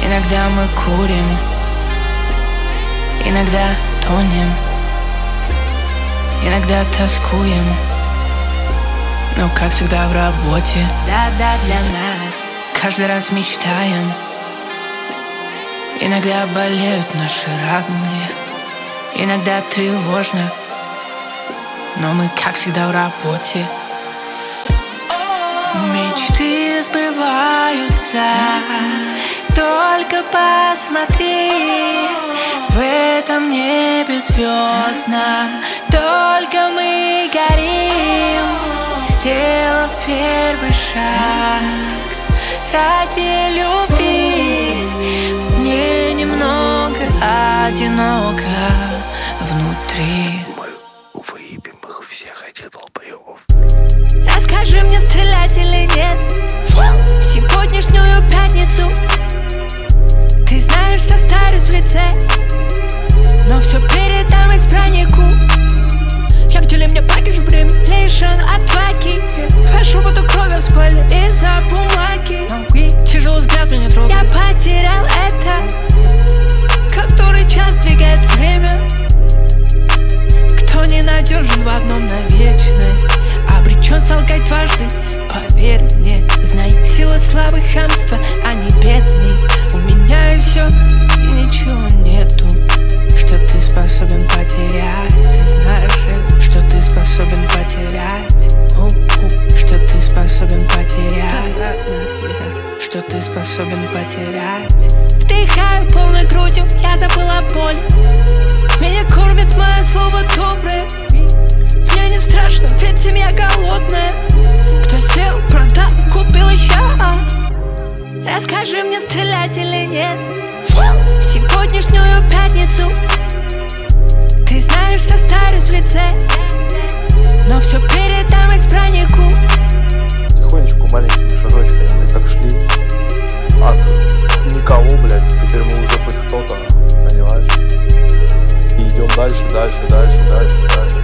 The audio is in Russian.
Иногда мы курим, иногда тонем, иногда тоскуем, но как всегда в работе. Да-да, для нас каждый раз мечтаем. Иногда болеют наши родные, иногда тревожно, но мы как всегда в работе. Мечты сбываются, только посмотри, в этом небе звездно, только мы горим, сделав первый шаг ради любви. Мне немного одиноко внутри. Мы выебем их всех этих долбоебов. Расскажи мне, стрелять или нет в сегодняшнюю пятницу. Ты знаешь, состарюсь в лице, но все передам избраннику. Я в деле, мне пакет время лишен отваги. Прошу буду кровью в спойле из-за бумаги. Тяжелый взгляд меня трогает. Я потерял это, который час двигает время. Кто не надежен в одном на вечность, обречен солгать дважды. Поверь мне, знай, сила слабых хамства, а не бедный. У меня есть все и ничего нету, что ты способен потерять. Ты знаешь, что ты способен потерять. Что ты способен потерять. Что ты способен потерять. Вдыхаю полной грудью, я забыла боль. Меня кормит мое слово доброе. Мне не страшно, ведь семья голодная. Кто сделал, продал, купил еще. Расскажи мне, стрелять или нет в сегодняшнюю пятницу. Ты знаешь, состарюсь в лице, но все передам избраннику. Потихонечку, маленькими шажочками, мы как шли от никого, блядь, теперь мы уже хоть кто-то, понимаешь? И идем дальше, дальше, дальше, дальше, дальше.